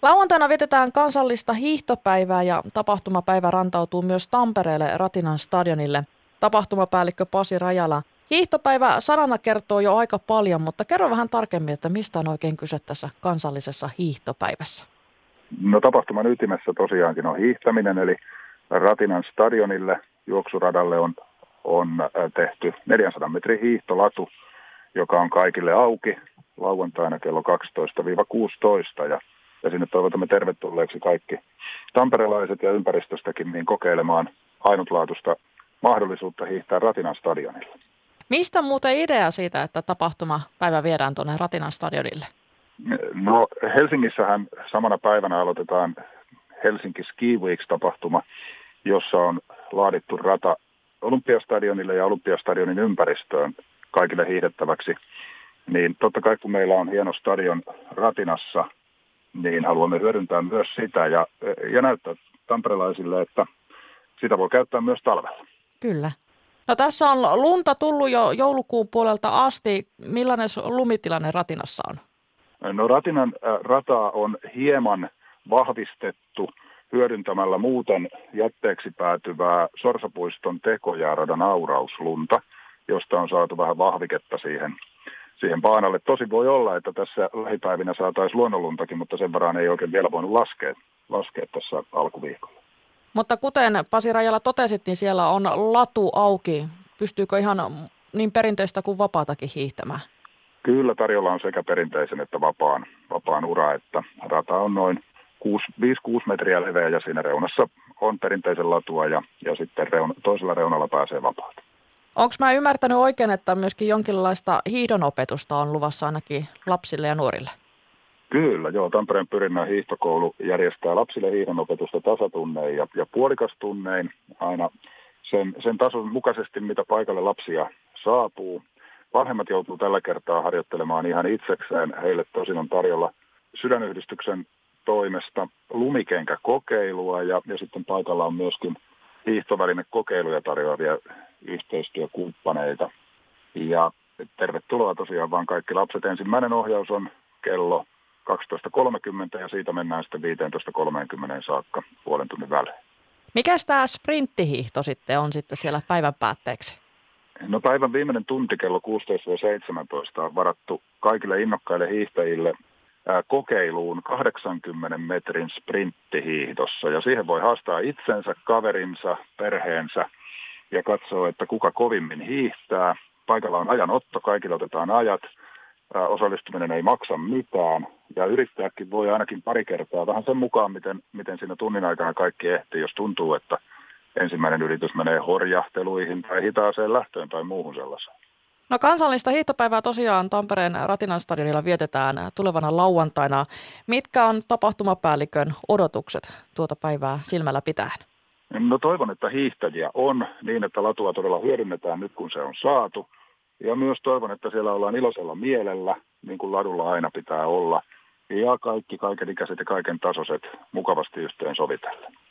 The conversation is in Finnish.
Lauantaina vietetään kansallista hiihtopäivää ja tapahtumapäivä rantautuu myös Tampereelle Ratinan stadionille. Tapahtumapäällikkö Pasi Rajala. Hiihtopäivä sanana kertoo jo aika paljon, mutta kerro vähän tarkemmin, että mistä on oikein kyse tässä kansallisessa hiihtopäivässä. No tapahtuman ytimessä tosiaankin on hiihtäminen, eli Ratinan stadionille juoksuradalle on tehty 400 metrin hiihtolatu, joka on kaikille auki lauantaina kello 12-16 ja sinne toivotamme tervetulleeksi kaikki tamperelaiset ja ympäristöstäkin niin kokeilemaan ainutlaatuista mahdollisuutta hiihtää Ratinan stadionilla. Mistä muuten idea siitä, että tapahtumapäivä viedään tuonne Ratinan stadionille? No Helsingissähän samana päivänä aloitetaan Helsinki Ski Weeks-tapahtuma, jossa on laadittu rata Olympiastadionille ja Olympiastadionin ympäristöön kaikille hiihdettäväksi. Niin totta kai kun meillä on hieno stadion Ratinassa, niin haluamme hyödyntää myös sitä ja näyttää tamperelaisille, että sitä voi käyttää myös talvella. Kyllä. No tässä on lunta tullut jo joulukuun puolelta asti. Millainen lumitilanne Ratinassa on? No Ratinan rataa on hieman vahvistettu hyödyntämällä muuten jätteeksi päätyvää Sorsapuiston tekojääradan aurauslunta, josta on saatu vähän vahviketta siihen baanalle. Tosin voi olla, että tässä lähipäivinä saataisiin luonnonluntakin, mutta sen varaan ei oikein vielä voinut laskea tässä alkuviikolla. Mutta kuten Pasi Rajala totesit, niin siellä on latu auki. Pystyykö ihan niin perinteistä kuin vapaatakin hiihtämään? Kyllä tarjolla on sekä perinteisen että vapaan ura, että rata on noin 5-6 metriä leveä ja siinä reunassa on perinteisen latua ja sitten toisella reunalla pääsee vapaata. Onko mä ymmärtänyt oikein, että myöskin jonkinlaista hiihdonopetusta on luvassa ainakin lapsille ja nuorille? Kyllä, joo. Tampereen Pyrinnän hiihtokoulu järjestää lapsille hiihdonopetusta tasatunnein ja puolikastunnein aina sen tason mukaisesti, mitä paikalle lapsia saapuu. Vanhemmat joutuu tällä kertaa harjoittelemaan ihan itsekseen. Heille tosin on tarjolla Sydänyhdistyksen toimesta lumikenkäkokeilua ja sitten paikalla on myöskin hiihtovälinekokeiluja tarjoavia yhteistyökumppaneita. Ja tervetuloa tosiaan vaan kaikki lapset. Ensimmäinen ohjaus on kello 12.30 ja siitä mennään sitten 15.30 saakka puolen tunnin välein. Mikäs tämä sprinttihiihto sitten on siellä päivän päätteeksi? No päivän viimeinen tunti kello 16-17 on varattu kaikille innokkaille hiihtäjille kokeiluun 80 metrin sprinttihiihdossa. Ja siihen voi haastaa itsensä, kaverinsa, perheensä ja katsoa, että kuka kovimmin hiihtää. Paikalla on ajanotto, kaikille otetaan ajat. Osallistuminen ei maksa mitään ja yrittääkin voi ainakin pari kertaa vähän sen mukaan, miten siinä tunnin aikana kaikki ehtii, jos tuntuu, että ensimmäinen yritys menee horjahteluihin tai hitaaseen lähtöön tai muuhun sellaiseen. No kansallista hiihtopäivää tosiaan Tampereen Ratinan stadionilla vietetään tulevana lauantaina. Mitkä on tapahtumapäällikön odotukset tuota päivää silmällä pitäen? No toivon, että hiihtäjiä on niin, että latua todella hyödynnetään nyt kun se on saatu. Ja myös toivon, että siellä ollaan iloisella mielellä, niin kuin ladulla aina pitää olla. Ja kaikki kaikenikäiset ja kaiken tasoiset mukavasti yhteen sovitellen.